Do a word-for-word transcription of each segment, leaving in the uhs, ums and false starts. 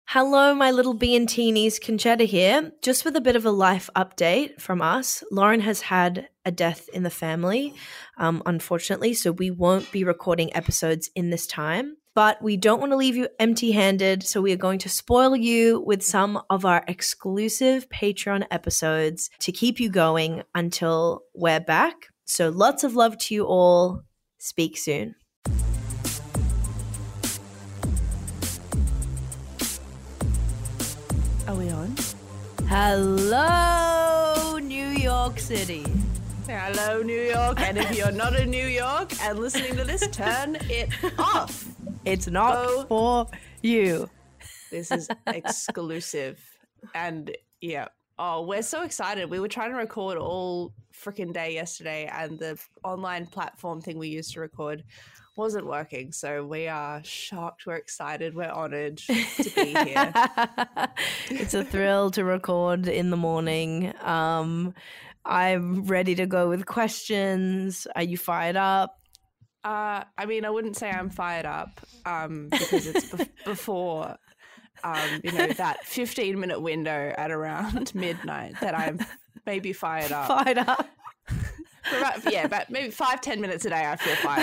Hello, my little bee and teenies, Conchetta here. Just with a bit of a life update from us. Lauren has had a death in the family, um, unfortunately, so we won't be recording episodes in this time. But we don't want to leave you empty-handed, so we are going to spoil you with some of our exclusive Patreon episodes to keep you going until we're back. So lots of love to you all. Speak soon. Are we on? Hello, New York City. Hello, New York. And if you're not in New York and listening to this, turn it off. It's not Oh. for you. This is exclusive. And yeah. Oh, we're so excited. We were trying to record all freaking day yesterday, and the online platform thing we used to record wasn't working. So we are shocked. We're excited. We're honored to be here. It's a thrill to record in the morning. Um, I'm ready to go with questions. Are you fired up? Uh, I mean, I wouldn't say I'm fired up um, because it's be- before, um, you know, that fifteen minute window at around midnight that I'm maybe fired up. Fired up. About, yeah, about maybe five, ten minutes a day I feel fired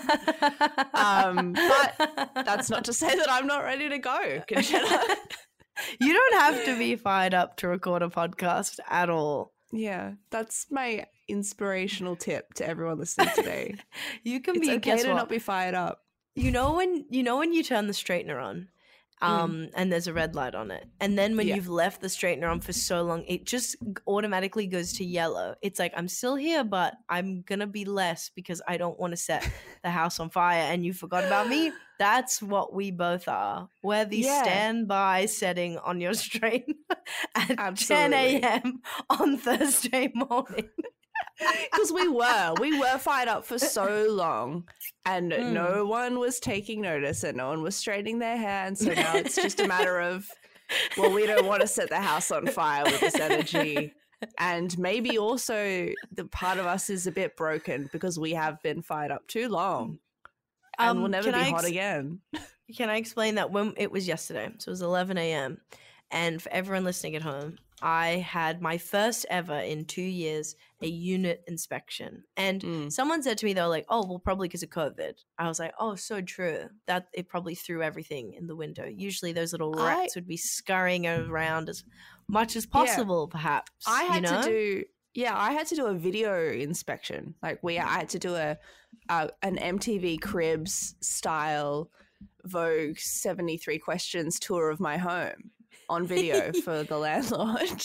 up. Um, but that's not to say that I'm not ready to go, Conchetta. You don't have to be fired up to record a podcast at all. Yeah, that's my inspirational tip to everyone listening today. You can It's be okay guess to what? not be fired up. You know when you know when you turn the straightener on, um, mm. and there's a red light on it, and then when Yeah. you've left the straightener on for so long, it just automatically goes to yellow. It's like, I'm still here, but I'm gonna be less because I don't want to set the house on fire, and you forgot about me. That's what we both are. We're the Yeah. standby setting on your straightener at Absolutely. ten a.m. on Thursday morning. Because we were, we were fired up for so long, and Mm. no one was taking notice, and no one was straightening their hair, and so now it's just a matter of, well, we don't want to set the house on fire with this energy, and maybe also the part of us is a bit broken because we have been fired up too long, and Um, we'll never can be I hot ex- again. Can I explain that when it was yesterday? So it was eleven a.m. And for everyone listening at home, I had my first ever in two years a unit inspection. And Mm. someone said to me, they were like, oh, well, probably because of COVID. I was like, oh, so true. That it probably threw everything in the window. Usually those little I- rats would be scurrying around as much as possible, perhaps. I had you know? to do, yeah, I had to do a video inspection. Like we, I had to do a, uh, an M T V Cribs style Vogue seventy-three questions tour of my home on video for the landlord.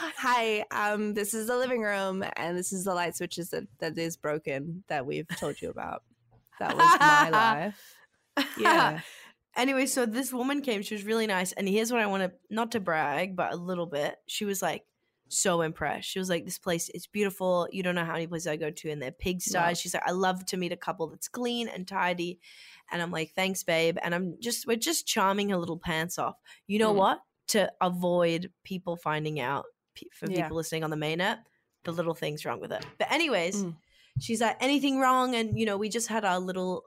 Hi, um, this is the living room, and this is the light switches that, that is broken that we've told you about. That was my life. Yeah. Anyway, so this woman came. She was really nice. And here's what I want to, not to brag, but a little bit. She was like so impressed. She was like, this place is beautiful. You don't know how many places I go to in their pigsties. Wow. She's like, I love to meet a couple that's clean and tidy. And I'm like, thanks, babe. And I'm just, we're just charming her little pants off. You know Mm. what? To avoid people finding out, pe- for Yeah. people listening on the mainnet, the little things wrong with it. But anyways, Mm. she's like, anything wrong? And, you know, we just had our little,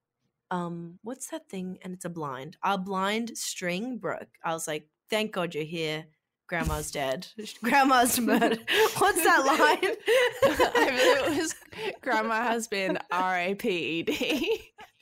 um, what's that thing? And it's a blind. Our blind string broke. I was like, thank God you're here. Grandma's dead. Grandma's murdered. What's that line? I believe it was Grandma has been R A P E D.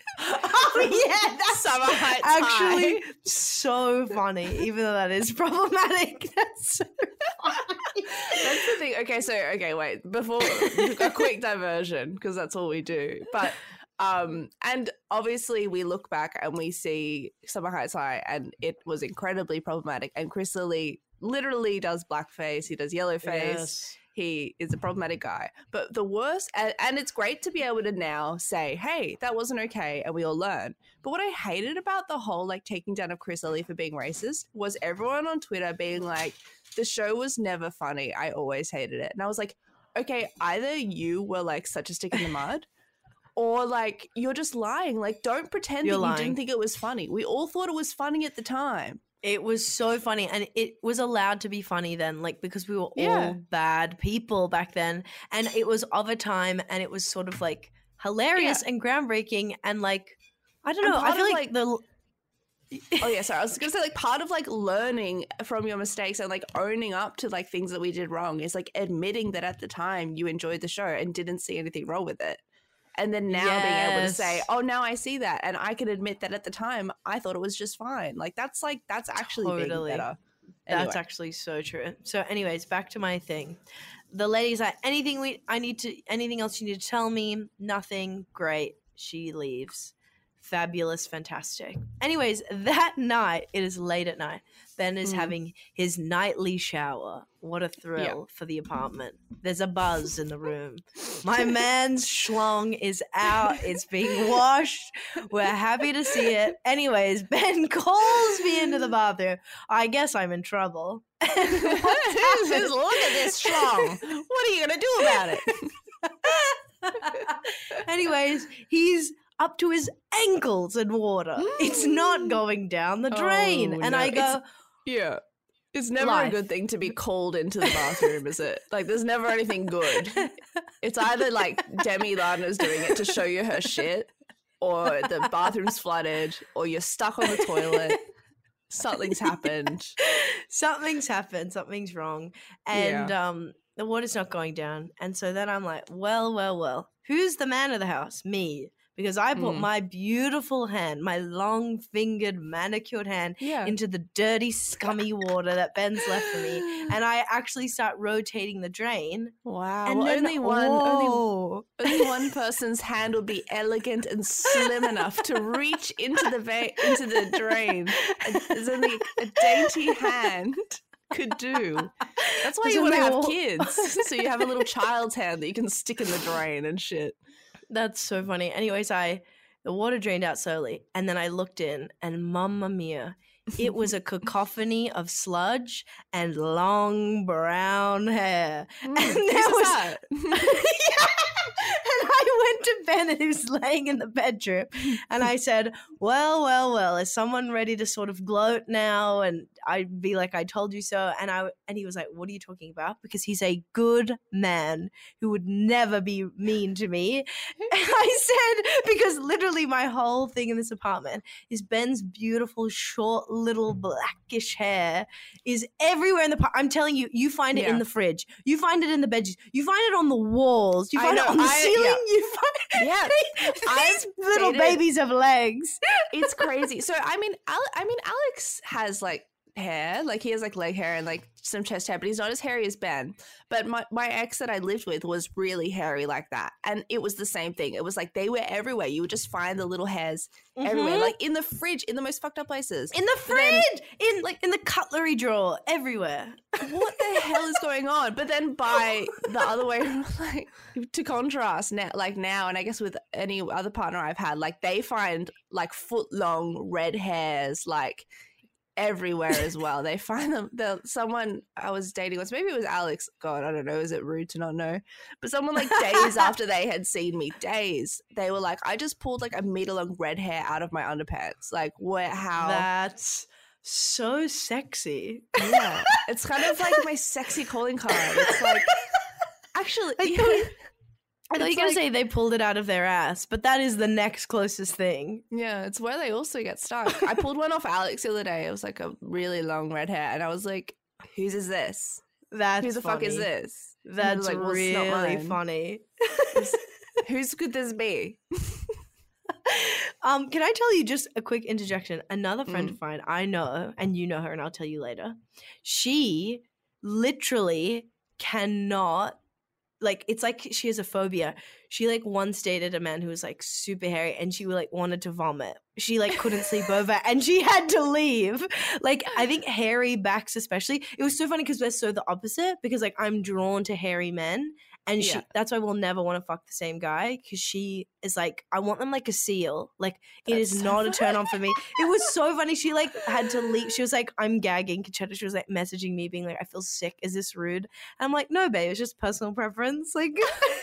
Oh yeah, that's Summer Heights actually High. so funny, even though that is problematic. That's so funny. That's the thing. Okay, so okay, wait. Before a quick diversion, because that's all we do. But um, and obviously we look back and we see Summer Heights High, and it was incredibly problematic. And Chris Lilly literally does blackface. He does yellowface. Yes. He is a problematic guy. But the worst, and, and it's great to be able to now say, hey, that wasn't okay, and we all learn. But what I hated about the whole like taking down of Chris Lilly for being racist was everyone on Twitter being like, the show was never funny. I always hated it. And I was like, okay, either you were like such a stick in the mud, or like you're just lying. Like, don't pretend You're that you lying. didn't think it was funny. We all thought it was funny at the time. It was so funny, and it was allowed to be funny then, like, because we were all Yeah. bad people back then, and it was of a time, and it was sort of like hilarious Yeah. and groundbreaking, and like, I don't And know, I part feel of, like, like- the Oh yeah, sorry. I was gonna say like part of like learning from your mistakes and like owning up to like things that we did wrong is like admitting that at the time you enjoyed the show and didn't see anything wrong with it. And then now yes. being able to say, oh, now I see that. And I can admit that at the time I thought it was just fine. Like that's like that's actually totally. being better. Anyway. That's actually so true. So anyways, back to my thing. The lady's like, anything we I need to anything else you need to tell me? Nothing. Great. She leaves. Fabulous, fantastic. Anyways, that night, it is late at night. Ben is mm. having his nightly shower. What a thrill yeah. for the apartment. There's a buzz in the room. My man's schlong is out. It's being washed. We're happy to see it. Anyways, Ben calls me into the bathroom. I guess I'm in trouble. Look at this schlong. What are you going to do about it? Anyways, he's up to his ankles in water. Mm. It's not going down the drain. Oh, and no. I go, it's, yeah, it's never life. a good thing to be called into the bathroom, is it? Like, there's never anything good. It's either like Demi Lardner's doing it to show you her shit, or the bathroom's flooded, or you're stuck on the toilet. Something's happened. Something's happened. Something's wrong. And yeah. um, the water's not going down. And so then I'm like, well, well, well, who's the man of the house? Me. Because I put mm. my beautiful hand, my long-fingered, manicured hand yeah. into the dirty, scummy water that Ben's left for me, and I actually start rotating the drain. Wow! And well, then, only one, only, only one person's hand will be elegant and slim enough to reach into the va- into the drain. There's only a dainty hand could do. That's why There's you want to have all- kids, so you have a little child's hand that you can stick in the drain and shit. That's so funny. Anyways, I the water drained out slowly, and then I looked in, and mamma mia, it was a cacophony of sludge and long brown hair. Mm, and there was that? Yeah. And I went to Ben, and he was laying in the bedroom, and I said, well, well, well, is someone ready to sort of gloat now? And I'd be like, I told you so. And I and he was like, what are you talking about? Because he's a good man who would never be mean to me. And I said, because literally my whole thing in this apartment is Ben's beautiful, short, little blackish hair is everywhere in the apartment. I'm telling you, you find it yeah. in the fridge. You find it in the bedrooms. You find it on the walls. You find it on the I, ceiling. Yeah. You find yeah. These little dated, babies have legs. It's crazy. So, I mean, Al- I mean, Alex has like hair, like he has like leg hair and like some chest hair, but he's not as hairy as Ben. But my, my ex that I lived with was really hairy like that, and it was the same thing. It was like they were everywhere. You would just find the little hairs mm-hmm. everywhere, like in the fridge, in the most fucked up places, in the fridge, then, in like in the cutlery drawer, everywhere. What the hell is going on? But then by the other way, like to contrast now, like now, and I guess with any other partner I've had, like they find like foot long red hairs, like everywhere as well. They find them. The someone I was dating once, maybe it was Alex. God, I don't know. Is it rude to not know? But someone like days after they had seen me, days they were like, I just pulled like a meter long red hair out of my underpants. Like, where? How? That's so sexy. Yeah, it's kind of like my sexy calling card. It's like actually. I thought, I thought you were going to say they pulled it out of their ass, but that is the next closest thing. Yeah, it's where they also get stuck. I pulled one off Alex the other day. It was like a really long red hair, and I was like, whose is this? That's Who the funny. fuck is this? That's like, well, really funny. Whose could this be? um, can I tell you just a quick interjection? Another friend mm. of mine, I know, and you know her, and I'll tell you later. She literally cannot, like, it's like she has a phobia. She, like, once dated a man who was, like, super hairy, and she, like, wanted to vomit. She, like, couldn't sleep over, and she had to leave. Like, I think hairy backs especially. It was so funny because we're so the opposite, because, like, I'm drawn to hairy men, and she, yeah. that's why we'll never want to fuck the same guy, because she is, like, I want them like a seal. Like, that's it is so not funny. A turn on for me. It was so funny. She, like, had to leave. She was like, I'm gagging. Conchetta, she was, like, messaging me being like, I feel sick. Is this rude? And I'm like, no, babe. It's just personal preference. Like...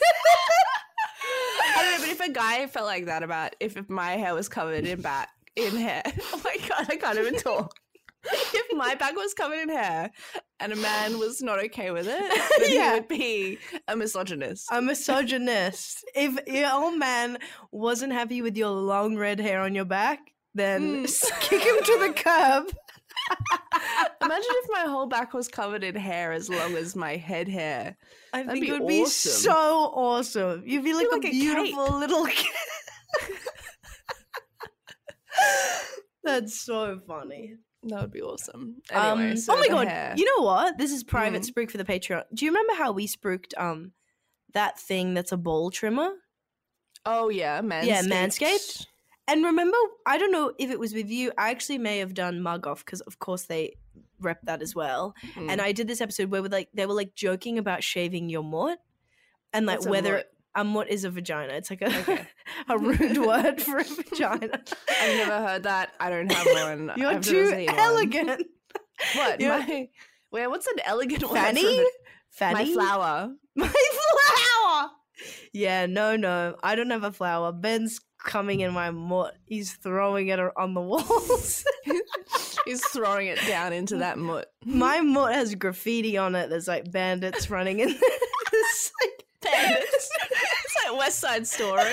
I don't know, but if a guy felt like that about if, if my hair was covered in back in hair, oh my god, I can't even talk. If my back was covered in hair and a man was not okay with it, then yeah. he would be a misogynist. A misogynist. If your old man wasn't happy with your long red hair on your back, then Mm. kick him to the curb. Imagine if my whole back was covered in hair as long as my head hair. I That'd think be it would be awesome. so awesome. You'd be like, like a a beautiful little kid. That's so funny. That would be awesome. Anyway, um, so oh my the god! hair. You know what? This is private Mm. spruik for the Patreon. Do you remember how we spruiked um that thing that's a ball trimmer? Oh yeah, manscaped. Yeah, Manscaped. And remember, I don't know if it was with you. I actually may have done Mug Off because, of course, they rep that as well. Mm. And I did this episode where, with like, they were like joking about shaving your mutt, and like What's a whether mutt? a mutt is a vagina. It's like a Okay. a rude word for a vagina. I've never heard that. I don't have one. You're I've never too seen one. elegant. What? You're- My, where? What's an elegant word? Fanny? for it? Fanny? My flower. My flower. Yeah, no, no. I don't have a flower. Ben's coming in my mutt. He's throwing it on the walls. He's throwing it down into that mutt. My mutt has graffiti on it. There's like bandits running in there. It's like Bandits. It's like West Side Story.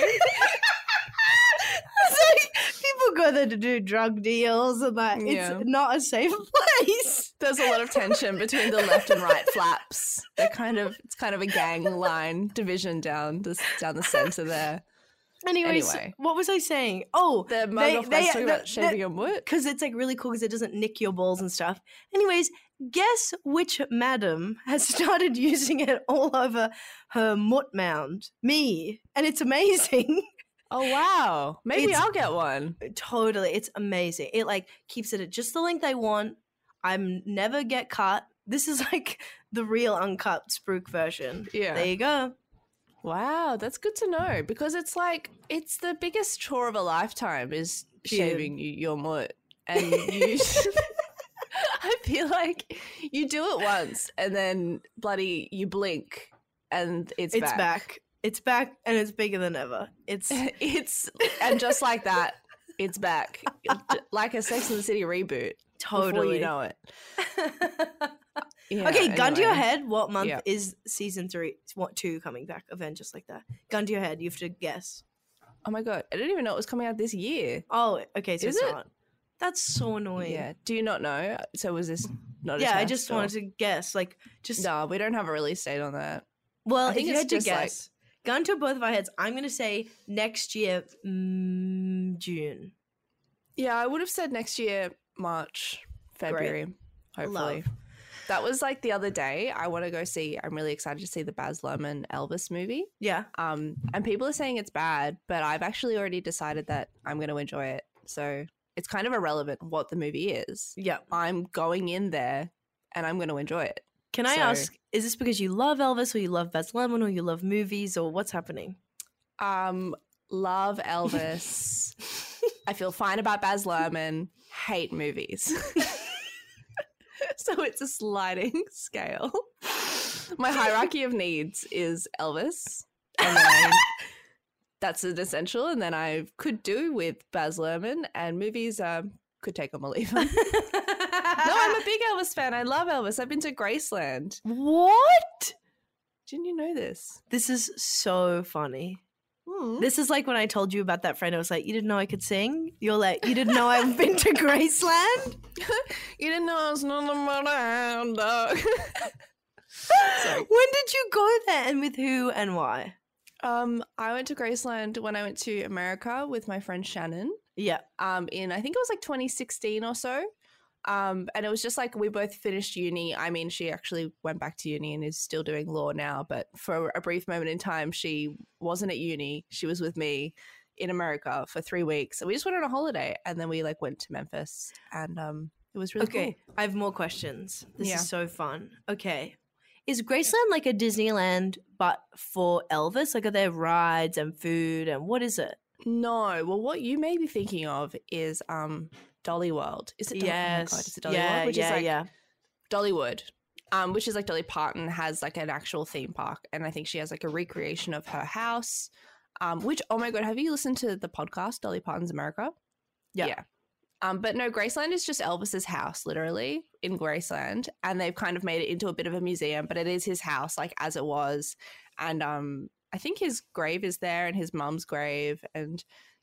It's like people go there to do drug deals and like Yeah. it's not a safe place. There's a lot of tension between the left and right flaps. They're kind of it's kind of a gang line division down the down the center there. Anyways, Anyway. what was I saying? Oh, The mug off guys talking about shaving your mutt. because it's like really cool because it doesn't nick your balls and stuff. Anyways, guess which madam has started using it all over her mutt mound? Me, and it's amazing. Oh wow. Maybe It's- I'll get one. Totally, it's amazing. It like keeps it at just the length I want. I'm never get cut. This is like the real uncut spruik version. Yeah. There you go. Wow, that's good to know because it's like it's the biggest chore of a lifetime is shaving you, your mutt, and you. I feel like you do it once and then bloody you blink and it's, It's back. back. It's back, and it's bigger than ever. It's It's and just like that, it's back like a Sex and the City reboot. Before totally. you know it. Yeah, Okay, gun to your anyway. head. What month Yeah. is season three? What two coming back? Event just like that. Gun to your head. You have to guess. Oh my god, I didn't even know it was coming out this year. Oh, okay. So Is it's it? not. That's so annoying. Yeah. Do you not know? So was this not? A Yeah, I test, just or- wanted to guess. Like, just No, we don't have a release date on that. well, I think if you it's had to just, like- guess, gun to both of our heads. I'm gonna say next year, mm, June. Yeah, I would have said next year, March, February, hopefully. Love. That was like the other day. I want to go see. I'm really excited to see the Baz Luhrmann Elvis movie. Yeah. Um, and people are saying it's bad, but I've actually already decided that I'm going to enjoy it. So it's kind of irrelevant what the movie is. Yeah. I'm going in there, and I'm going to enjoy it. Can I So- ask? Is this because you love Elvis, or you love Baz Luhrmann, or you love movies, or what's happening? Um, love Elvis. I feel fine about Baz Luhrmann. Hate movies. So it's a sliding scale. My hierarchy of needs is Elvis, and then I, that's an essential. And then I could do with Baz Luhrmann, and movies um, could take them or leave them. No, I'm a big Elvis fan. I love Elvis. I've been to Graceland. What? Didn't you know this? This is so funny. Hmm. This is like when I told you about that friend. I was like, you didn't know I could sing? You're like, you didn't know I've been to Graceland? You didn't know I was not around, dog. Sorry. When did you go there, and with who and why? Um, I went to Graceland when I went to America with my friend Shannon. Yeah. Um, in I think it was like twenty sixteen or so. Um, and it was just like we both finished uni. I mean, she actually went back to uni and is still doing law now. But for a brief moment in time, she wasn't at uni. She was with me in America for three weeks. So we just went on a holiday, and then we like went to Memphis, and um, it was really Okay, I have more questions. This Yeah. is so fun. Okay. Is Graceland like a Disneyland but for Elvis? Like, are there rides and food, and what is it? cool. No, well, what you may be thinking of is um, Dolly World. Is it? Dolly- Yes. Oh my God, is it Dolly yeah, World? Which yeah, is like yeah. Dollywood, um, which is like Dolly Parton has like an actual theme park, and I think she has like a recreation of her house. Um, which oh my god, have you listened to the podcast Dolly Parton's America? Yeah. Um, but no, Graceland is just Elvis's house, literally in Graceland, and they've kind of made it into a bit of a museum, but it is his house, like as it was, and um, I think his grave is there, and his mum's grave, and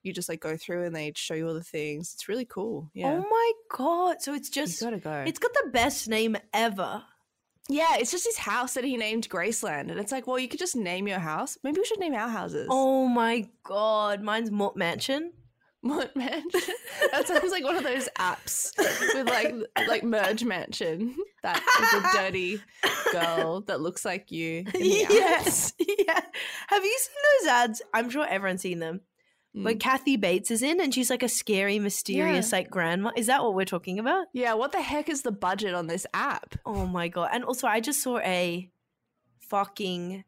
you just like go through and they show you all the things. It's really cool. Yeah. Oh my God. So it's just, you gotta go. It's got the best name ever. Yeah, it's just his house that he named Graceland. And it's like, well, you could just name your house. Maybe we should name our houses. Oh my God. Mine's Mort Mansion. Mort Mansion. That sounds like one of those apps with like like Merge Mansion. That is a dirty girl that looks like you. In the Yes. Yeah. Have you seen those ads? I'm sure everyone's seen them. Mm. Where Kathy Bates is in and she's like a scary, mysterious yeah. like grandma. Is that what we're talking about? Yeah. What the heck is the budget on this app? Oh my God. And also I just saw a fucking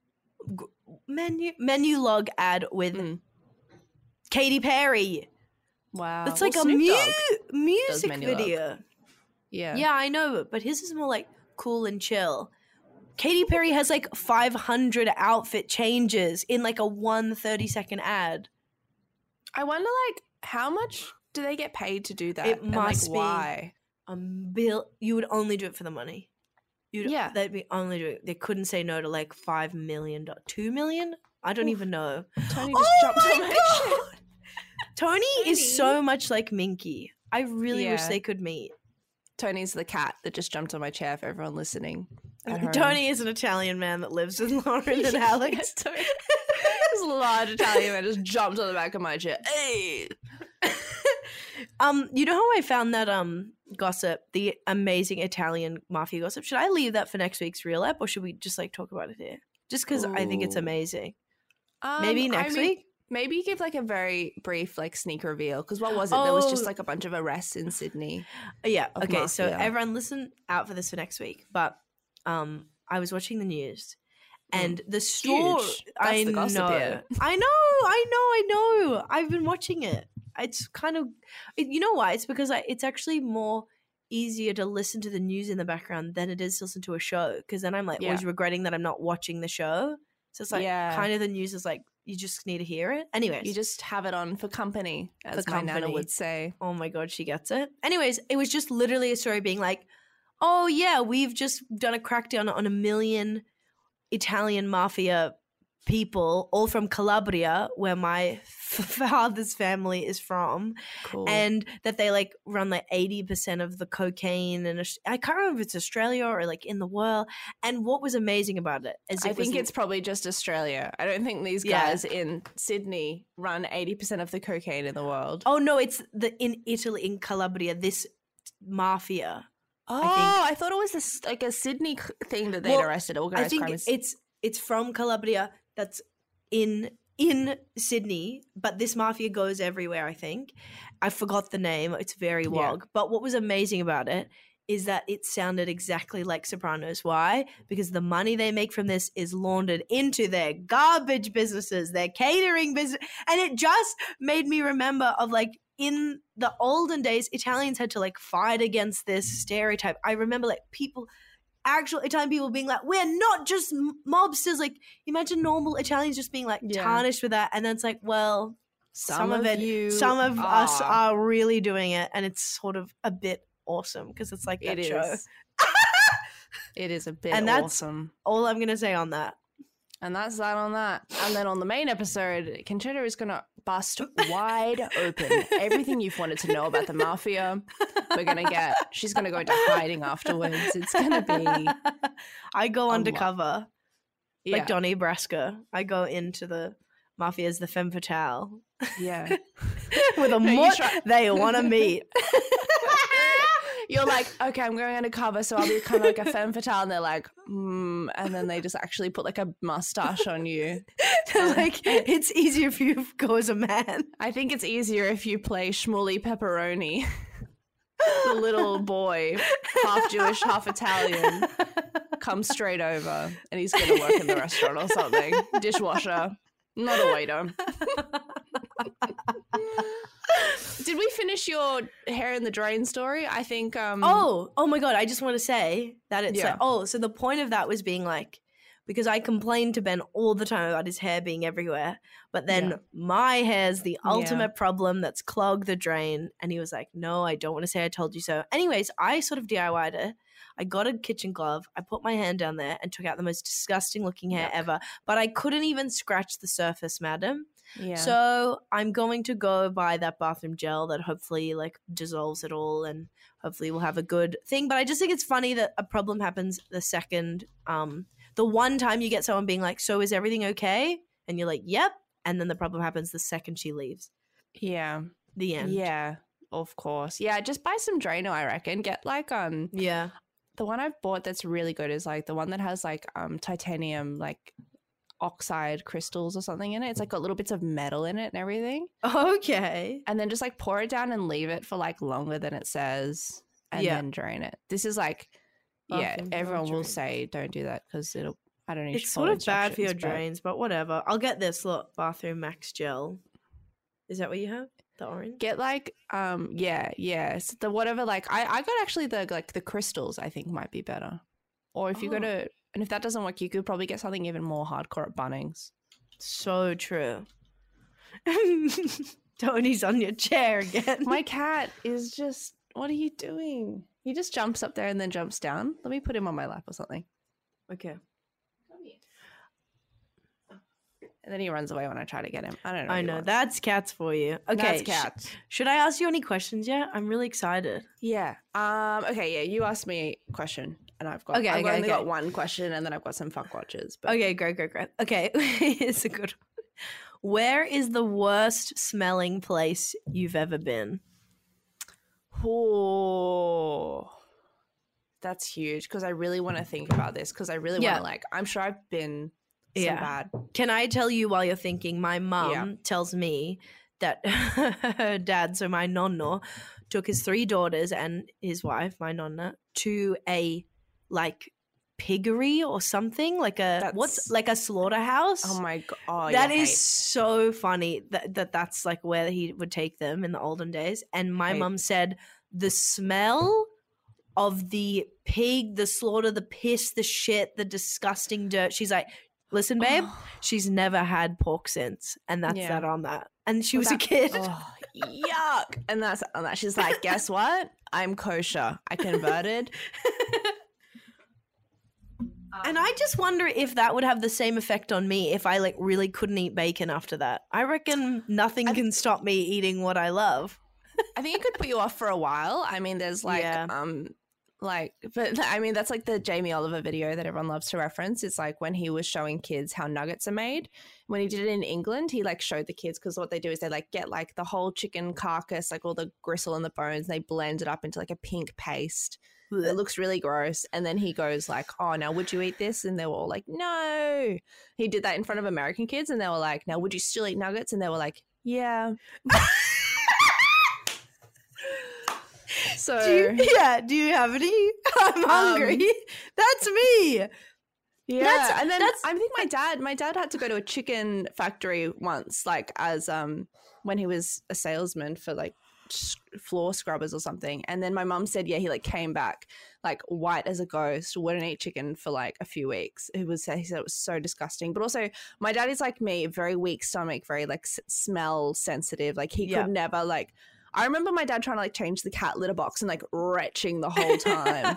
menu menu log ad with mm. Katy Perry. Wow. It's like well, a mu- music video. Log. Yeah. Yeah, I know, but his is more like cool and chill. Katy Perry has like five hundred outfit changes in like a one thirty second ad. I wonder like how much do they get paid to do that? It must and, like, why? be a bill. You would only do it for the money. You'd, yeah. They'd be only do it. They couldn't say no to like five million, two million? I don't Oof. even know. Tony just oh jumped my on my God! shit. Tony, Tony is so much like Minky. I really yeah. wish they could meet. Tony's the cat that just jumped on my chair for everyone listening. Tony is an Italian man that lives with Lauren and Alex. Tony. This large Italian man just jumped on the back of my chair. Hey! um, you know how I found that um gossip, the amazing Italian mafia gossip? Should I leave that for next week's Real Ep, or should we just like talk about it here? Just because I think it's amazing. Um, Maybe next I mean, week? Maybe give like a very brief like sneak reveal, because what was it? Oh. There was just like a bunch of arrests in Sydney. Yeah. Okay. Mafia. So everyone, listen out for this for next week. But um, I was watching the news, and mm. the story. I the know. Here. I know. I know. I know. I've been watching it. It's kind of, it, you know why? It's because I, it's actually more easier to listen to the news in the background than it is to listen to a show. Because then I'm like yeah. always regretting that I'm not watching the show. So it's like yeah. kind of the news is like, you just need to hear it. Anyways. You just have it on for company, as for my company. Nana would say. Oh my God, she gets it. Anyways, it was just literally a story being like, oh yeah, we've just done a crackdown on a million Italian mafia people, all from Calabria, where my father's family is from. Cool. And that they like run like eighty percent of the cocaine, and I can't remember if it's Australia or like in the world. And what was amazing about it is it I think was, it's probably just Australia. I don't think these guys yeah. in Sydney run eighty percent of the cocaine in the world. Oh no, it's the in Italy, in Calabria, this mafia. Oh, I, I thought it was this like a Sydney thing that they'd well, arrested. Organized I think crime. it's it's from Calabria. That's in in Sydney, but this mafia goes everywhere. I think I forgot the name. It's very wog. Yeah. But what was amazing about it is that it sounded exactly like Sopranos. Why? Because the money they make from this is laundered into their garbage businesses, their catering business, and it just made me remember of like in the olden days, Italians had to like fight against this stereotype. I remember like people. Actual Italian people being like, we're not just mobsters. Like, imagine normal Italians just being like yeah. tarnished with that. And then it's like, well, some, some of, of it, you some of are. us are really doing it. And it's sort of a bit awesome because it's like that it show. Is. It is a bit and that's awesome. All I'm going to say on that. And that's that on that. And then on the main episode, Conchetta is going to bust wide open everything you've wanted to know about the mafia. We're going to get, she's going to go into hiding afterwards. It's going to be. I go undercover. Yeah. Like Donnie Brasco. I go into the mafia as the femme fatale. Yeah. With a no, mort try- they want to meet. You're like, okay, I'm going undercover, so I'll be kind of like a femme fatale. And they're like, hmm. And then they just actually put like a mustache on you. They're like, it's easier if you go as a man. I think it's easier if you play Shmuley Pepperoni, the little boy, half Jewish, half Italian, comes straight over and he's going to work in the restaurant or something. Dishwasher, not a waiter. Did we finish your hair in the drain story? I think. Um, oh, oh my God. I just want to say that it's yeah. like, oh, so the point of that was being like, because I complained to Ben all the time about his hair being everywhere, but then yeah. my hair's the ultimate yeah. problem that's clogged the drain. And he was like, no, I don't want to say I told you so. Anyways, I sort of D I Y'd it. I got a kitchen glove. I put my hand down there and took out the most disgusting looking hair Yuck. ever. But I couldn't even scratch the surface, madam. Yeah. So I'm going to go buy that bathroom gel that hopefully like dissolves it all, and hopefully we'll have a good thing. But I just think it's funny that a problem happens the second, um, the one time you get someone being like, so is everything okay? And you're like, yep. And then the problem happens the second she leaves. Yeah. The end. Yeah, of course. Yeah, just buy some Drano, I reckon. Get like um Yeah. the one I've bought that's really good is like the one that has like um titanium like oxide crystals or something in it. It's like got little bits of metal in it and everything. Okay. And then just like pour it down and leave it for like longer than it says, and Yeah. then drain it. This is like, yeah, Bathroom everyone will drain. say don't do that because it'll, I don't know. It's sort of bad for your instructions, but- drains, but whatever. I'll get this, look, bathroom max gel. Is that what you have? The orange? Get like, um, yeah, yeah. So the whatever, like, I, I got actually the like the crystals. I think might be better. Or if you go Oh. to, and if that doesn't work, you could probably get something even more hardcore at Bunnings. So true. Tony's on your chair again. My cat is just, what are you doing? He just jumps up there and then jumps down. Let me put him on my lap or something. Okay. And then he runs away when I try to get him. I don't know. I what he know. wants. That's cats for you. Okay. That's sh- cats. should I ask you any questions yet? I'm really excited. Yeah. Um. Okay. Yeah. You asked me a question, and I've got. Okay, I've okay, only okay. got one question, and then I've got some fuck watches. But Okay, great, great, great. Okay. It's a good one. Where is the worst smelling place you've ever been? oh, that's huge because I really want to think about this because I really Yeah. want to like. I'm sure I've been some Yeah. bad. Can I tell you while you're thinking? My mum Yeah. tells me that her dad, so my nonno, took his three daughters and his wife, my nonna, to a like piggery or something, like a what's That's- like a slaughterhouse. Oh my god. Oh, That yeah, is hate. so funny that, that that's like where he would take them in the olden days. And my Hate. mum said the smell of the pig, the slaughter, the piss, the shit, the disgusting dirt. She's like, listen, babe, Oh. she's never had pork since. And that's Yeah. that on that. And she Well, was that- a kid. Oh, yuck. And that's on that. She's like, guess what? I'm kosher. I converted. And I just wonder if that would have the same effect on me if I like really couldn't eat bacon after that. I reckon nothing I- can stop me eating what I love. I think it could put you off for a while. I mean, there's like, Yeah. um, like, but I mean, that's like the Jamie Oliver video that everyone loves to reference. It's like when he was showing kids how nuggets are made. When he did it in England, he like showed the kids because what they do is they like get like the whole chicken carcass, like all the gristle and the bones, and they blend it up into like a pink paste. It looks really gross. And then he goes like, oh, now would you eat this? And they were all like, no. He did that in front of American kids and they were like, now would you still eat nuggets? And they were like, yeah. So Do you, yeah, do you have any? I'm hungry. That's me. yeah, That's- and then that's- I think my dad, my dad had to go to a chicken factory once, like as um when he was a salesman for like s- floor scrubbers or something. And then my mum said, yeah, he like came back like white as a ghost, wouldn't eat chicken for like a few weeks. He was he said it was so disgusting. But also, my dad is like me, very weak stomach, very like s- smell sensitive. Like he Yeah. could never like. I remember my dad trying to like change the cat litter box and like retching the whole time.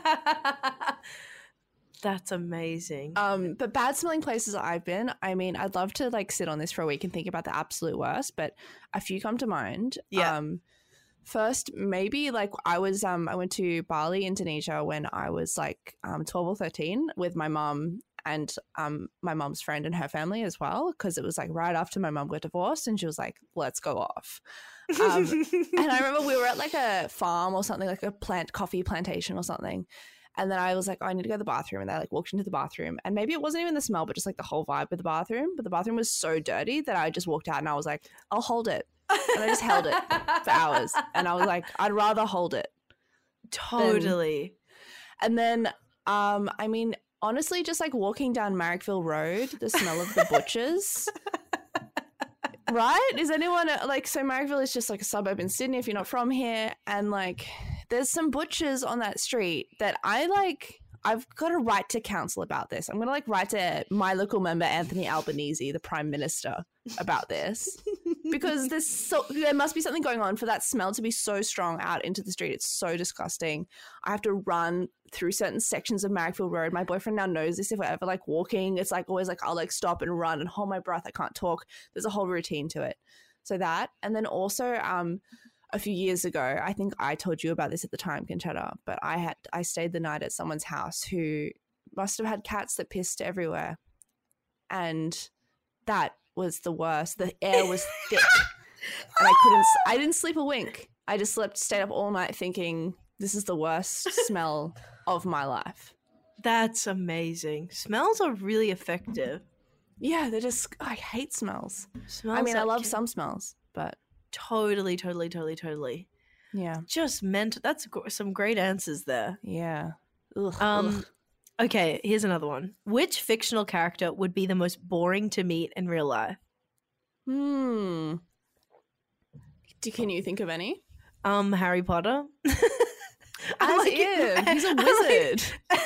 That's amazing. Um, but bad smelling places I've been, I mean, I'd love to like sit on this for a week and think about the absolute worst, but a few come to mind. Yeah. Um, first, maybe like I was, um, I went to Bali, Indonesia when I was like um, twelve or thirteen with my mum and um, my mum's friend and her family as well, because it was like right after my mum got divorced and she was like, let's go off. Um, and I remember we were at like a farm or something, like a plant coffee plantation or something. And then I was like, oh, I need to go to the bathroom. And I like walked into the bathroom. And maybe it wasn't even the smell, but just like the whole vibe of the bathroom. But the bathroom was so dirty that I just walked out and I was like, I'll hold it. And I just held it for hours. And I was like, I'd rather hold it. Totally. And then, um, I mean, honestly, just like walking down Marrickville Road, the smell of the butchers. Right? Is anyone like, so Marrickville is just like a suburb in Sydney if you're not from here. And like, there's some butchers on that street that I like, I've got to write to council about this. I'm going to like write to my local member, Anthony Albanese, the Prime Minister, about this. because there's so there must be something going on for that smell to be so strong out into the street. It's so disgusting. I have to run through certain sections of Marrickville Road. My boyfriend now knows this. If we're ever like walking, it's like always like I'll like stop and run and hold my breath. I can't talk. There's a whole routine to it. So that, and then also um a few years ago, I think I told you about this at the time, Conchetta, but I had I stayed the night at someone's house who must have had cats that pissed everywhere, and that was the worst. The air was thick, and I couldn't. I didn't sleep a wink. I just slept, stayed up all night thinking this is the worst smell of my life. That's amazing. Smells are really effective. Yeah, they're just. I hate smells. Smells I mean, I love can- some smells, but Totally, totally, totally, totally. yeah, Just meant. That's g- some great answers there. yeah. Ugh, Um. ugh. Okay, here's another one. Which fictional character would be the most boring to meet in real life? Hmm. Do, can you think of any? Um, Harry Potter. As like- if. He's a I'm like- wizard.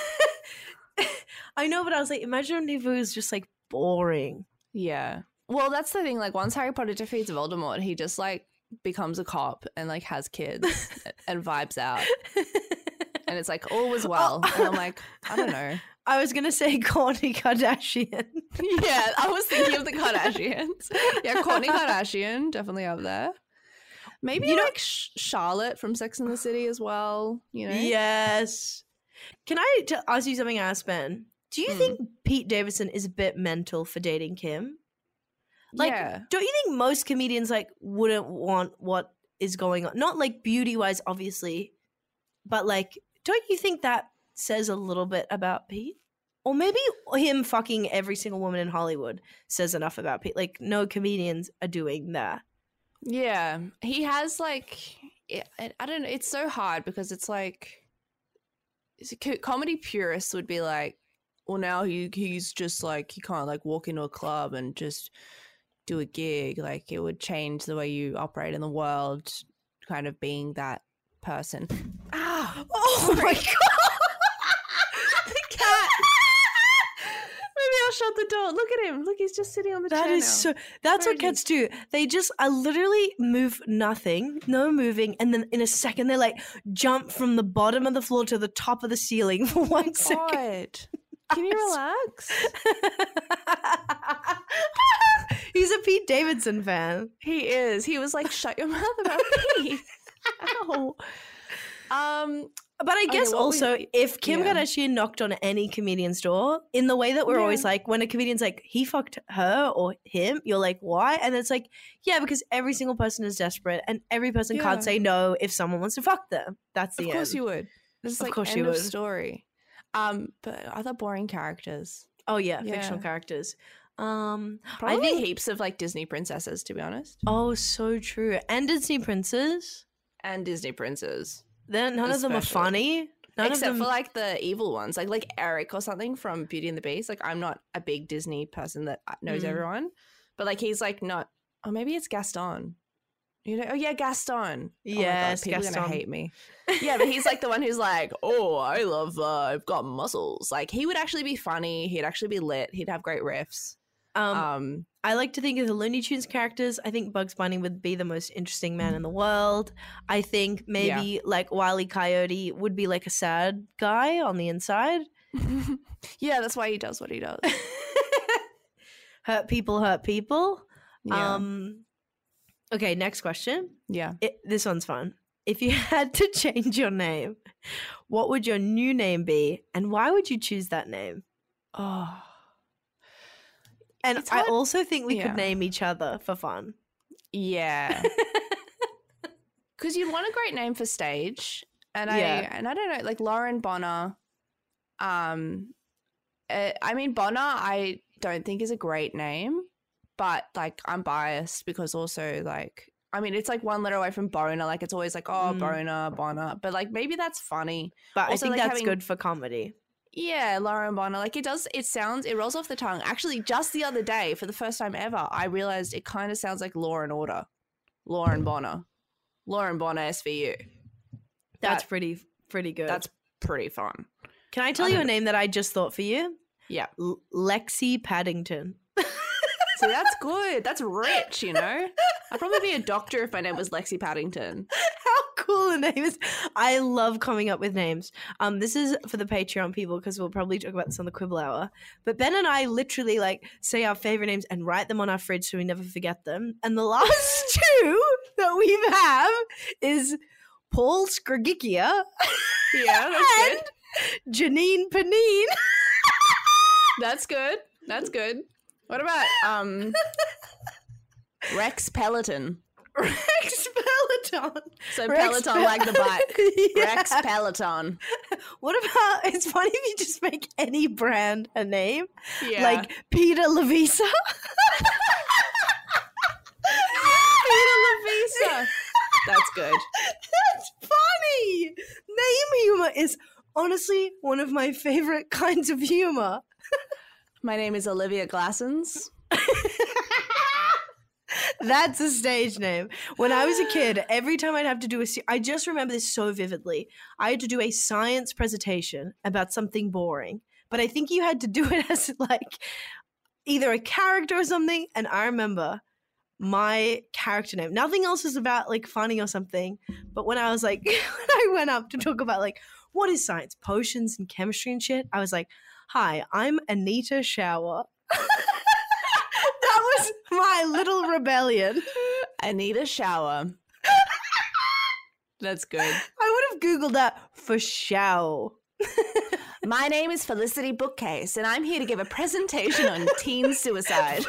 I know, but I was like, imagine if it was just like boring. Yeah. Well, that's the thing. Like, once Harry Potter defeats Voldemort, he just like becomes a cop and like has kids and vibes out. And it's like all was well. And I'm like, I don't know. I was gonna say Kourtney Kardashian. Yeah, I was thinking of the Kardashians. Yeah, Kourtney Kardashian, definitely up there. Maybe You know- like Sh- Charlotte from Sex and the City as well. You know? Yes. Can I t- ask you something I asked Ben? Do you Mm. think Pete Davidson is a bit mental for dating Kim? Like, yeah. don't you think most comedians like wouldn't want what is going on? Not like beauty wise, obviously, but like, don't you think that says a little bit about Pete? Or maybe him fucking every single woman in Hollywood says enough about Pete. Like, no comedians are doing that. Yeah, he has like it, I don't know. It's so hard because it's like it's a co- comedy purists would be like, well, now he he's just like he can't like walk into a club and just do a gig. Like it would change the way you operate in the world, kind of being that person. Ah, Oh my god! the cat. Maybe I'll shut the door. Look at him. Look, he's just sitting on the That chair is now. so. That's Where what is he? cats do. They just I literally move nothing, no moving, and then in a second they like jump from the bottom of the floor to the top of the ceiling for one second. God. Can you relax? He's a Pete Davidson fan. He is. He was like, "Shut your mouth about Pete." Ow. Um. But I Okay, guess what also, we- if Kim yeah. Kardashian knocked on any comedian's door, in the way that we're Yeah. always like, when a comedian's like, he fucked her or him, you're like, why? And it's like, yeah, because every single person is desperate and every person Yeah. can't say no if someone wants to fuck them. That's the Of course end. you would. This is Of like course end you of would. story. Um. But other boring characters. Oh, yeah, Yeah. fictional characters. Um, Probably I think, heaps of like Disney princesses, to be honest, oh, so true. And Disney princes. and Disney princes. Then none of them are Especially. funny. None Except of them. for like the evil ones, like like Eric or something from Beauty and the Beast. Like I'm not a big Disney person that knows Mm. everyone, but like he's like not. Or maybe it's Gaston. You know? Oh yeah, Gaston. Yes, oh my God, people are Gaston. gonna hate me. Yeah, but he's like the one who's like, oh, I love. Uh, I've got muscles. Like he would actually be funny. He'd actually be lit. He'd have great riffs. um, Um, I like to think of the Looney Tunes characters. I think Bugs Bunny would be the most interesting man in the world. I think maybe like Wile E. Coyote would be like a sad guy on the inside. yeah, that's why he does what he does. Hurt people, hurt people. Yeah, Um, okay, next question. yeah. It, this one's fun. If you had to change your name, what would your new name be, and why would you choose that name? Oh, And It's I hard- also think we yeah. could name each other for fun. yeah. Because you'd want a great name for stage, and Yeah. I and I don't know, like Lauren Bonner. Um, uh, I mean Bonner, I don't think is a great name, but like I'm biased because also like I mean it's like one letter away from boner. Like it's always like oh Mm. boner Bonner, but like maybe that's funny. But I Also, think like, that's having- good for comedy. Yeah, Lauren Bonner. Like it does, it sounds, it rolls off the tongue. Actually, just the other day, for the first time ever, I realized it kind of sounds like Law and Order. Lauren Bonner. Lauren Bonner S V U. That's That- pretty pretty good. That's pretty fun. Can I tell I you a don't- name that I just thought for you? Yeah. L- Lexi Paddington. So that's good. That's rich, you know? I'd probably be a doctor if my name was Lexi Paddington. How cool a name is. I love coming up with names. Um, this is for the Patreon people because we'll probably talk about this on the Quibble Hour. But Ben and I literally like say our favorite names and write them on our fridge so we never forget them. And the last two that we have is Paul Skragikia. Yeah, that's good. Janine Panine. That's good. That's good. What about um Rex Peloton? Rex Peloton. So Rex Peloton Pe- like the bike. Yeah. Rex Peloton. What about, it's funny if you just make any brand a name. Yeah. Like Peter Lavisa. Peter Lavisa. That's good. That's funny. Name humor is honestly one of my favorite kinds of humor. My name is Olivia Glassons. That's a stage name. When I was a kid, every time I'd have to do a, I just remember this so vividly. I had to do a science presentation about something boring, but I think you had to do it as like either a character or something. And I remember my character name. Nothing else was about like funny or something. But when I was like, when I went up to talk about like, what is science, potions and chemistry and shit, I was like, hi, I'm Anita Shower. That was my little rebellion. Anita Shower. That's good. I would have Googled that for show. My name is Felicity Bookcase, and I'm here to give a presentation on teen suicide.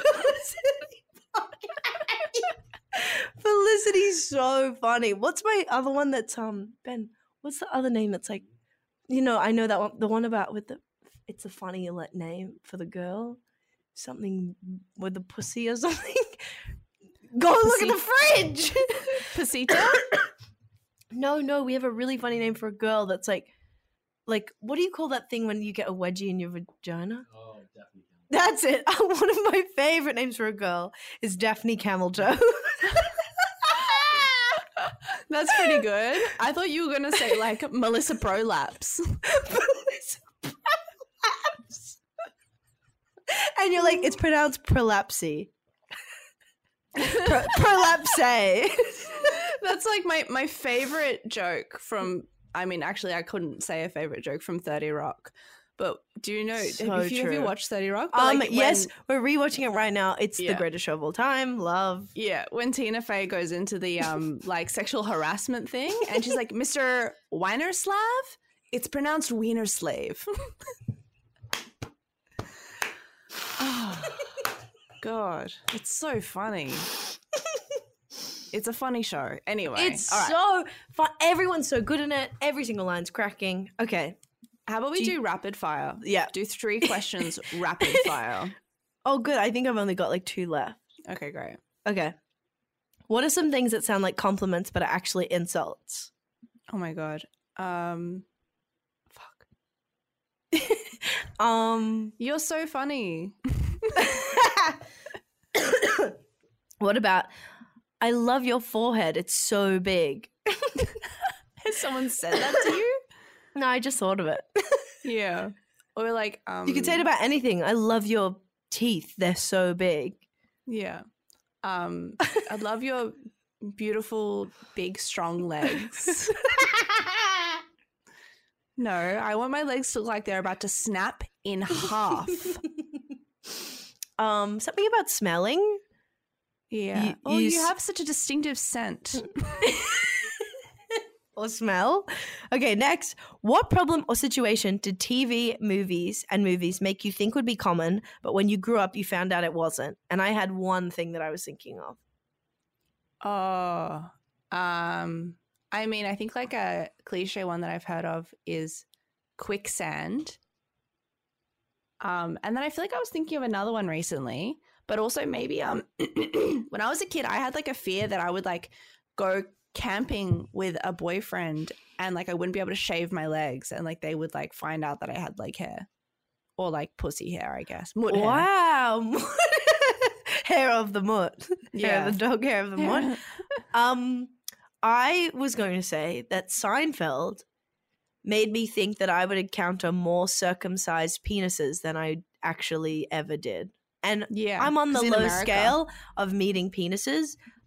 Felicity's so funny. What's my other one that's, um, Ben, what's the other name that's like, you know, I know that one, the one about with the, it's a funny like, name for the girl. Something with the pussy or something. Go look at the fridge. Pasita? No, no, we have a really funny name for a girl that's like, like, what do you call that thing when you get a wedgie in your vagina? Oh, Daphne Camel. That's it. One of my favorite names for a girl is Daphne Camel Toe. That's pretty good. I thought you were going to say, like, Melissa Prolapse. Melissa Prolapse. And you're like, it's pronounced prolapsy. Pro- prolapse. That's like my, my favorite joke from, I mean, actually, I couldn't say a favorite joke from thirty Rock. But do you know, So have, you, have you true. watched thirty Rock? But Um, like when- yes, we're rewatching it right now. It's Yeah. the greatest show of all time. Love. Yeah, when Tina Fey goes into the um like sexual harassment thing, and she's like, Mister Weinerslav? It's pronounced Wiener Slave. Oh, God, it's so funny. It's a funny show. Anyway, It's all right. so fun. Everyone's so good in it. Every single line's cracking. Okay. How about we do do, you- rapid fire? Yeah. Do three questions rapid fire. Oh, good. I think I've only got like two left. Okay, great. Okay. What are some things that sound like compliments but are actually insults? Oh my God. Um, fuck. um. You're so funny. What about, I love your forehead. It's so big. Has someone said that to you? No, I just thought of it. Yeah. Or like, um, You could say it about anything. I love your teeth. They're so big. yeah. Um, I love your beautiful, big, strong legs. No, I want my legs to look like they're about to snap in half. um, something about smelling. Yeah. You- oh, you you s- have such a distinctive scent. Or smell. Okay, next. What problem or situation did T V, movies, and movies make you think would be common, but when you grew up, you found out it wasn't? And I had one thing that I was thinking of. Oh, um, I mean, I think like a cliche one that I've heard of is quicksand. Um, and then I feel like I was thinking of another one recently, but also maybe um, when I was a kid, I had like a fear that I would like go camping with a boyfriend and like I wouldn't be able to shave my legs and like they would like find out that I had leg hair or like pussy hair, I guess. Mutt hair. Wow. Hair of the mutt. Hair Yeah. of the dog, hair of the mutt. Um, I was going to say that Seinfeld made me think that I would encounter more circumcised penises than I actually ever did. And Yeah. I'm on the 'cause in low America- scale of meeting penises,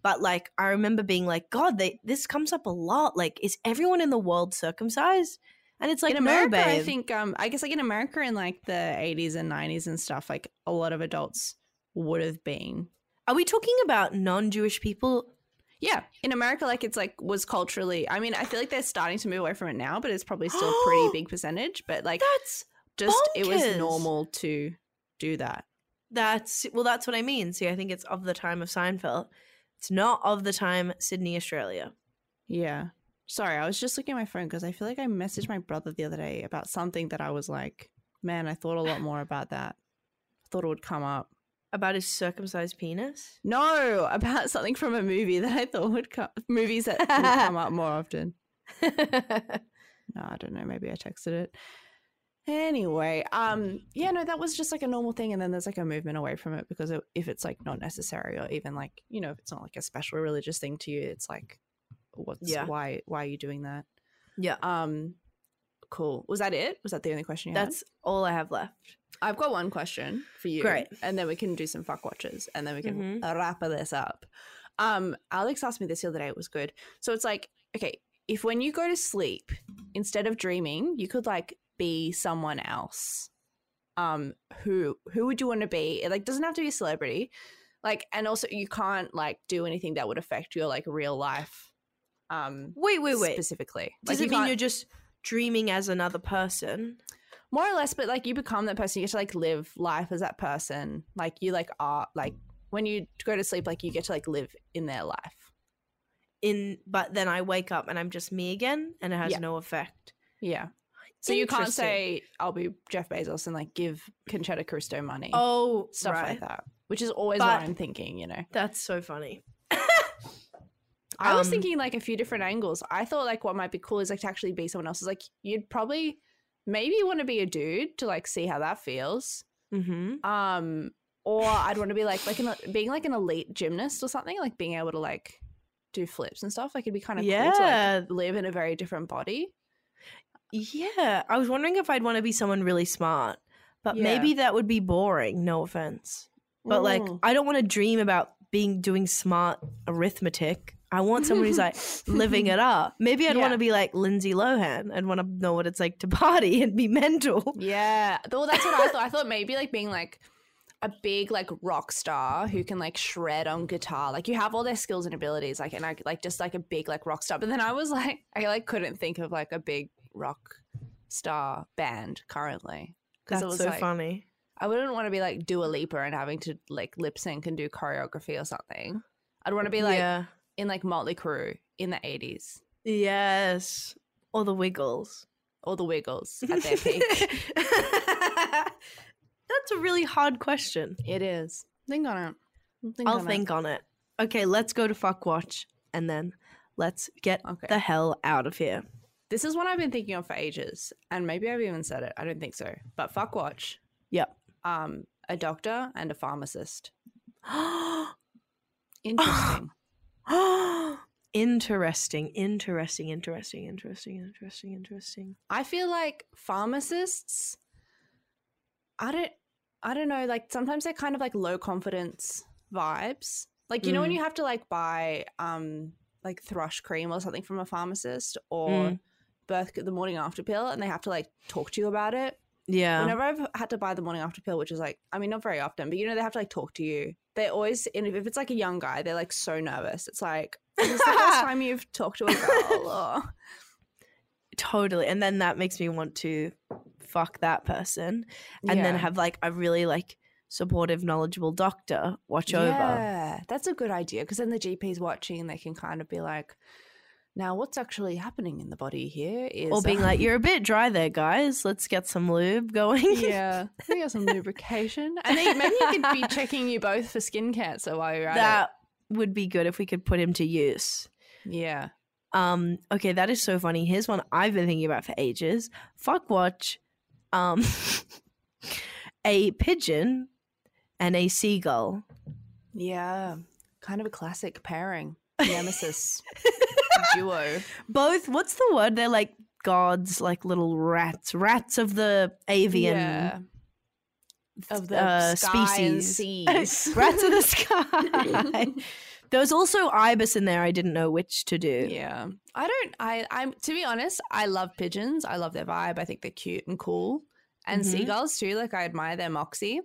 But like, I remember being like, God, they this comes up a lot. Like, is everyone in the world circumcised? And it's like, in America, no, babe. I think, um, I guess like in America in like the eighties and nineties and stuff, like a lot of adults would have been. Are we talking about non-Jewish people? Yeah. In America, like it's like was culturally, I mean, I feel like they're starting to move away from it now, but it's probably still a pretty big percentage. But like, That's just, bonkers. it was normal to do that. That's, well, that's what I mean. See, I think it's of the time of Seinfeld. It's not of the time Sydney, Australia. Yeah. Sorry, I was just looking at my phone because I feel like I messaged my brother the other day about something that I was like, man, I thought a lot more about that. I thought it would come up. About his circumcised penis? No, about something from a movie that I thought would come, movies that would come up more often. No, I don't know. Maybe I texted it. Anyway, um, yeah, no, that was just like a normal thing. And then there's like a movement away from it because it, if it's like not necessary or even like, you know, if it's not like a special religious thing to you, it's like, what's Yeah. why why are you doing that? Yeah. Um, cool. Was that it? Was that the only question you had? That's all I have left. I've got one question for you. Great. And then we can do some fuck watches and then we can Mhm. wrap this up. Um, Alex asked me this the other day. It was good. So it's like, okay, if when you go to sleep, instead of dreaming, you could like be someone else, um, who who would you want to be? It like doesn't have to be a celebrity. Like, and also you can't like do anything that would affect your like real life. Um, Wait, wait, wait. specifically. Does Like, it you mean can't- you're just dreaming as another person? more or less, but like you become that person. You get to like live life as that person. Like you like are like when you go to sleep, like you get to like live in their life. In, but then I wake up and I'm just me again, and it has Yeah. no effect. Yeah. So you can't Interesting. say I'll be Jeff Bezos and like give Conchetta Cristo money. Oh, stuff right. like that. Which is always But- what I'm thinking, you know. That's so funny. I was Um, thinking like a few different angles. I thought like what might be cool is like to actually be someone else's. Like you'd probably maybe want to be a dude to like see how that feels. Mm-hmm. Um, or I'd want to be like like an, being like an elite gymnast or something, like being able to like do flips and stuff. Like it'd be kind of cool to Yeah. like live in a very different body. Yeah. I was wondering if I'd want to be someone really smart, but Yeah. maybe that would be boring. No offense. But like, Mm. I don't want to dream about being doing smart arithmetic. I want someone who's like living it up. Maybe I'd Yeah. want to be like Lindsay Lohan and want to know what it's like to party and be mental. Yeah. Well, that's what I thought. I thought maybe like being like a big like rock star who can like shred on guitar. Like you have all their skills and abilities, like and I like just like a big like rock star. But then I was like, I like couldn't think of like a big rock star band currently because That's it was so like funny. I wouldn't want to be like Dua Lipa and having to like lip sync and do choreography or something. I'd want to be like yeah. in like Motley Crue in the eighties Yes. Or the Wiggles. or the Wiggles at their peak. That's a really hard question. It is. Think on it. Think I'll on think on it. Okay, let's go to Fuck Watch and then let's get Okay. the hell out of here. This is one I've been thinking of for ages, and maybe I've even said it. I don't think so. But fuck watch. Yep. Um, a doctor and a pharmacist. Interesting. Interesting, interesting, interesting, interesting, interesting, interesting. I feel like pharmacists. I don't. I don't know. Like sometimes they're kind of like low confidence vibes. Like you know when Mm. you have to like buy um like thrush cream or something from a pharmacist or Mm. birth the morning after pill, and they have to like talk to you about it. Yeah. Whenever I've had to buy the morning after pill, which is like, I mean, not very often, but you know, they have to like talk to you. They always, and if it's like a young guy, they're like so nervous. It's like, is this the first time you've talked to a girl? Or... Totally. And then that makes me want to fuck that person and then Yeah. have like a really like supportive, knowledgeable doctor watch over. Yeah, that's a good idea because then the G P's watching and they can kind of be like, now what's actually happening in the body here is. Or being um, like, you're a bit dry there, guys. Let's get some lube going. yeah, we got some lubrication. And then maybe you could be checking you both for skin cancer while you're at That would be good if we could put him to use. it. Yeah. Um, okay, that is so funny. Here's one I've been thinking about for ages. Fuck watch um a pigeon and a seagull. Yeah. Kind of a classic pairing. Nemesis duo. Both, what's the word? They're like gods, like little rats. Rats of the avian Yeah. Of the uh, sky and species. seas. Rats of the sky. There was also ibis in there. I didn't know which to do. Yeah. I don't, I, I'm, to be honest, I love pigeons. I love their vibe. I think they're cute and cool. And Mhm. seagulls too. Like I admire their moxie.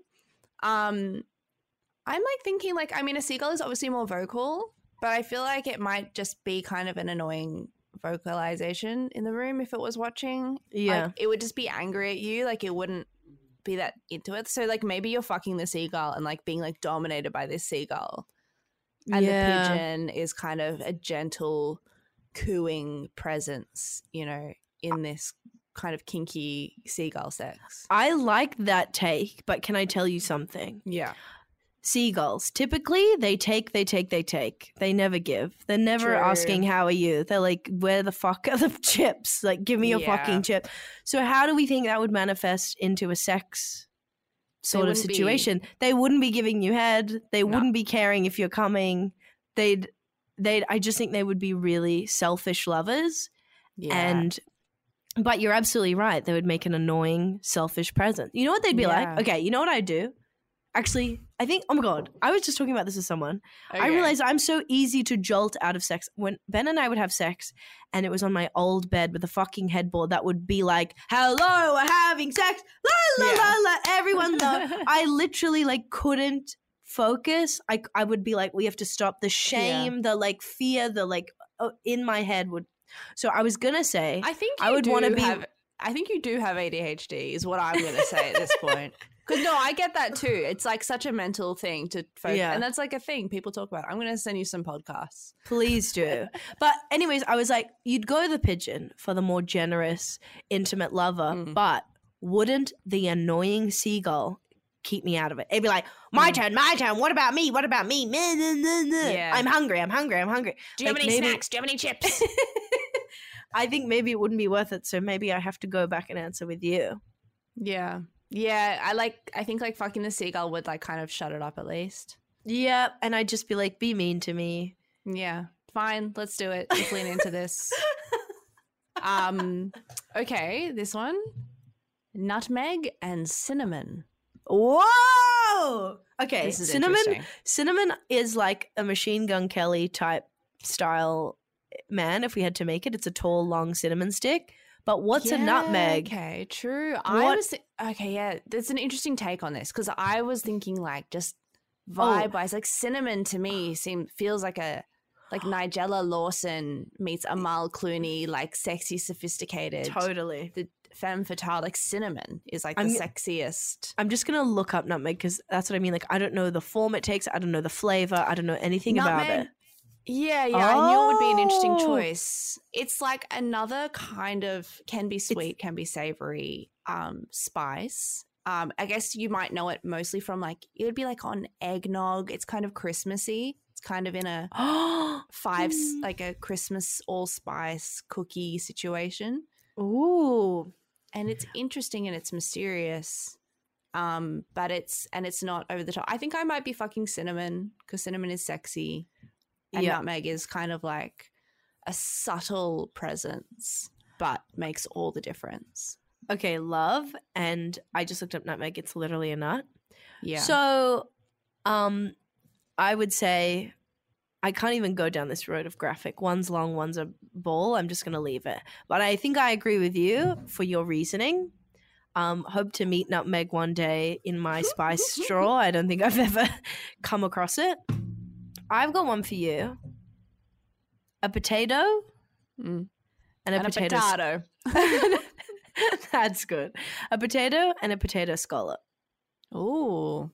Um, I'm like thinking like, I mean, a seagull is obviously more vocal, but I feel like it might just be kind of an annoying vocalization in the room if it was watching. Yeah. Like, it would just be angry at you. Like it wouldn't be that into it. So like maybe you're fucking the seagull and like being like dominated by this seagull. And Yeah. the pigeon is kind of a gentle cooing presence, you know, in this kind of kinky seagull sex. I like that take, but can I tell you something? Yeah. Seagulls, typically they take, they take, they take. They never give. They're never True. asking, how are you? They're like, where the fuck are the chips? Like, give me a Yeah. fucking chip. So how do we think that would manifest into a sex sort of wouldn't be- situation? They wouldn't be giving you head. They No. wouldn't be caring if you're coming. They'd, they'd, I just think they would be really selfish lovers. Yeah. And but you're absolutely right. They would make an annoying, selfish presence. You know what they'd be Yeah. like? Okay, you know what I'd do? Actually, I think, oh my God, I was just talking about this with someone. I Okay. realized I'm so easy to jolt out of sex. When Ben and I would have sex and it was on my old bed with a fucking headboard that would be like, hello, we're having sex. La, la, Yeah. la, la. Everyone know. I literally like couldn't focus. I, I would be like, we have to stop. The shame, the like fear, the like oh, in my head would. So I was going to say, I think you I would do wanna be- have, I think you do have A D H D is what I'm going to say at this point. Because no, I get that too. It's like such a mental thing to focus. Yeah. And that's like a thing people talk about. I'm going to send you some podcasts. please do. But anyways, I was like, you'd go the pigeon for the more generous, intimate lover, Mm. but wouldn't the annoying seagull keep me out of it? It'd be like, my Mm. turn, my turn. What about me? What about me? Meh, meh, meh, meh. Yeah. I'm hungry. I'm hungry. I'm hungry. Do you Like, have any maybe- snacks? Do you have any chips? I think maybe it wouldn't be worth it. So maybe I have to go back and answer with you. Yeah. Yeah. I like, I think like fucking the seagull would like kind of shut it up at least. Yeah. And I'd just be like, be mean to me. Yeah. Fine. Let's do it. Let's lean into this. Um, okay. This one, nutmeg and cinnamon. Whoa. Okay. This is cinnamon. interesting. Cinnamon is like a Machine Gun Kelly type style man. If we had to make it, it's a tall, long cinnamon stick. But what's a Yeah, nutmeg? Okay, true. I What- was th- okay. Yeah, there's an interesting take on this because I was thinking like just Oh. vibe wise, like cinnamon to me seem feels like a like Nigella Lawson meets Amal Clooney, like sexy, sophisticated, Totally. the femme fatale. Like cinnamon is like I'm the g- sexiest. I'm just gonna look up nutmeg because that's what I mean. Like I don't know the form it takes. I don't know the flavor. I don't know anything about Nutmeg- it. Yeah, yeah, I knew it would be an interesting Oh. choice. It's like another kind of can be sweet, can be savory um spice. Um, I guess you might know it mostly from like it would be like on eggnog. It's kind of Christmassy. It's kind of in a Oh, five s- Mm. like a Christmas allspice cookie situation, ooh. and it's interesting and it's mysterious. Um, but it's and it's not over the top. I think I might be fucking cinnamon because cinnamon is sexy. And Yeah. nutmeg is kind of like a subtle presence, but makes all the difference. Okay, love. And I just looked up nutmeg. It's literally a nut. Yeah. So, um, I would say I can't even go down this road of graphic. One's long, one's a ball. I'm just going to leave it. But I think I agree with you for your reasoning. Um, hope to meet nutmeg one day in my spice straw. I don't think I've ever come across it. I've got one for you. A potato Mm. and a and potato. a potato. That's good. A potato and a potato scallop. Ooh.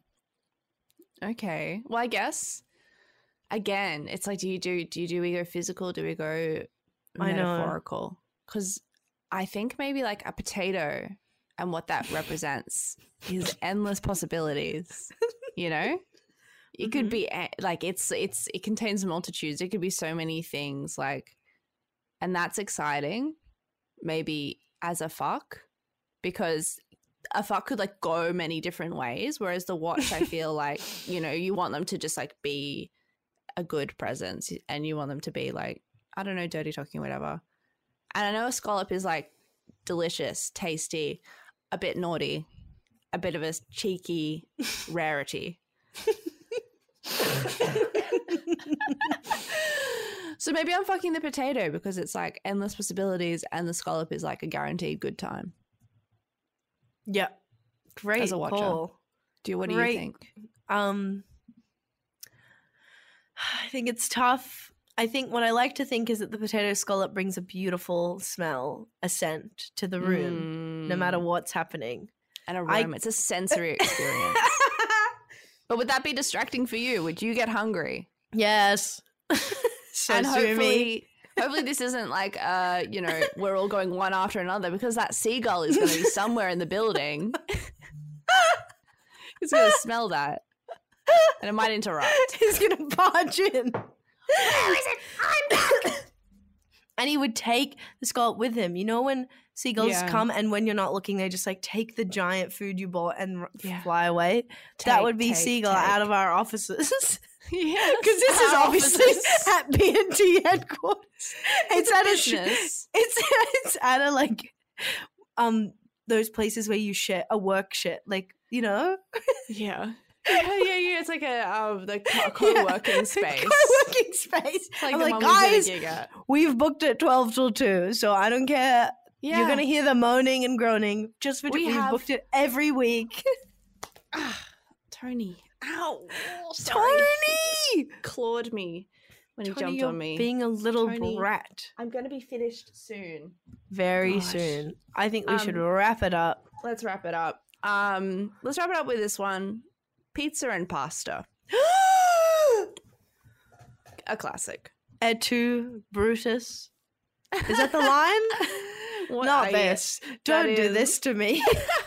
Okay. Well, I guess again, it's like, do you do do you do we go physical? Do we go I know. metaphorical? Because I think maybe like a potato and what that represents is endless possibilities. You know, it could Mhm. be a- like it's it's it contains multitudes. It could be so many things. Like, and that's exciting. Maybe as a fuck, because a fuck could like go many different ways, whereas the watch I feel like, you know, you want them to just like be a good presence and you want them to be like, I don't know, dirty talking, whatever. And I know a scallop is like delicious, tasty, a bit naughty, a bit of a cheeky rarity. So maybe I'm fucking the potato because it's like endless possibilities and the scallop is like a guaranteed good time. Yeah. Great As a watcher. call. Do you, what Great. do you think? Um, I think it's tough. I think what I like to think is that the potato scallop brings a beautiful smell, a scent to the room, Mm. no matter what's happening. And a I- room. It's a sensory experience. But would that be distracting for you? Would you get hungry? Yes. So and sue hopefully, me. hopefully this isn't like, uh, you know, we're all going one after another because that seagull is going to be somewhere in the building. He's going to smell that. And it might interrupt. He's going to barge in. Where is it? I'm back. And he would take the scallop with him. You know when seagulls Yeah. come and when you're not looking, they just like take the giant food you bought and r- Yeah. fly away? that Take, would be take, Seagull take. out of our offices. Yes. Because this is Our obviously offices. at B and T headquarters. It's, It's a at a sh- business. it's it's at a like um those places where you share a work shit, like, you know, Yeah. Yeah, yeah, yeah. It's like a um, the co- co-working space. co-working space. Like I'm the like, mum was at a guys, gig at. we've booked at twelve till two, so I don't care. Yeah. You're gonna hear the moaning and groaning. Just for We we have have- booked it every week. Ah, Tony. Ow. Oh, sorry. He Tony, just clawed me when he Tony, jumped you're on me. being a little Tony. brat. I'm going to be finished soon. Very Gosh. soon. I think we should Um, wrap it up. Let's wrap it up. Um, let's wrap it up with this one. Pizza and pasta. A classic. Et tu, Brutus? Is that the line? What Not I- this. Don't do is- this to me.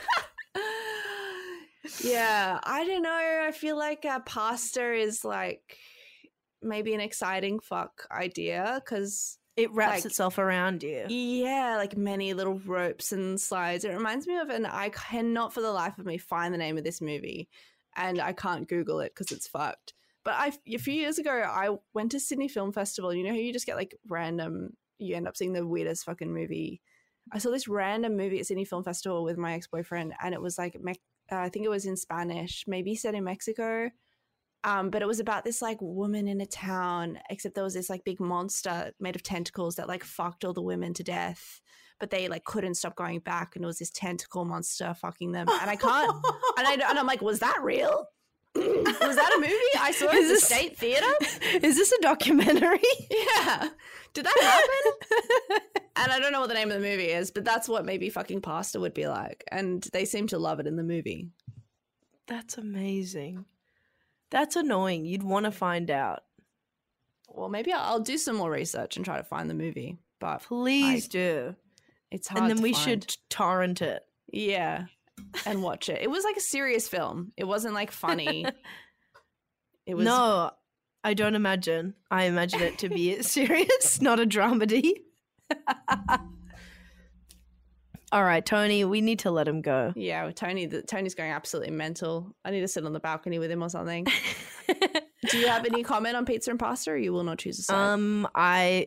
Yeah, I don't know. I feel like uh, pasta is like maybe an exciting fuck idea because It wraps Like- itself around you. yeah, like many little ropes and slides. It reminds me of an I cannot for the life of me find the name of this movie, and I can't Google it because it's fucked. But I a few years ago I went to Sydney Film Festival. You know how you just get like random, you end up seeing the weirdest fucking movie. I saw this random movie at Sydney Film Festival with my ex-boyfriend, and it was like Me- uh, I think it was in Spanish, maybe set in Mexico. Um, but it was about this like woman in a town, except there was this like big monster made of tentacles that like fucked all the women to death, but they like couldn't stop going back, and it was this tentacle monster fucking them. And I can't, and, I, and I'm like, was that real? Was that a movie? I saw it Is at the this- State Theatre. Is this a documentary? Yeah, did that happen? And I don't know what the name of the movie is, but that's what maybe fucking pasta would be like. And they seem to love it in the movie. That's amazing. That's annoying. You'd want to find out. Well, maybe I'll, I'll do some more research and try to find the movie, but Please I- do. it's hard. And then to we find. should torrent it. Yeah, and watch it. It was like a serious film. It wasn't like funny. It was No, I don't imagine. I imagine it to be serious, not a dramedy. All right, Tony, we need to let him go. Yeah, with Tony. The, Tony's going absolutely mental. I need to sit on the balcony with him or something. Do you have any comment on pizza and pasta, or you will not choose a side? Um, I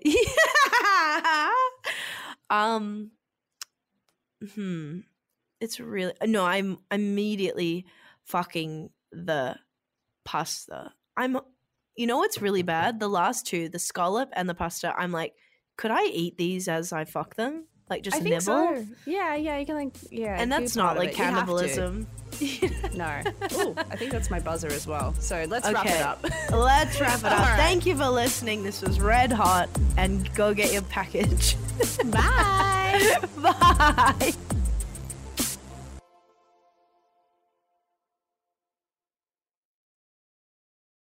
um hmm. It's really no, I'm immediately fucking the pasta. I'm you know what's really bad? The last two, the scallop and the pasta, I'm like, could I eat these as I fuck them? Like just I think nibble? so. Yeah, yeah, you can like yeah. And do that's part not of like it. You have to. cannibalism. No. Ooh, I think that's my buzzer as well. So let's wrap Okay. it up. Let's wrap it up. All right. Thank you for listening. This was Red Hot, and go get your package. Bye. Bye.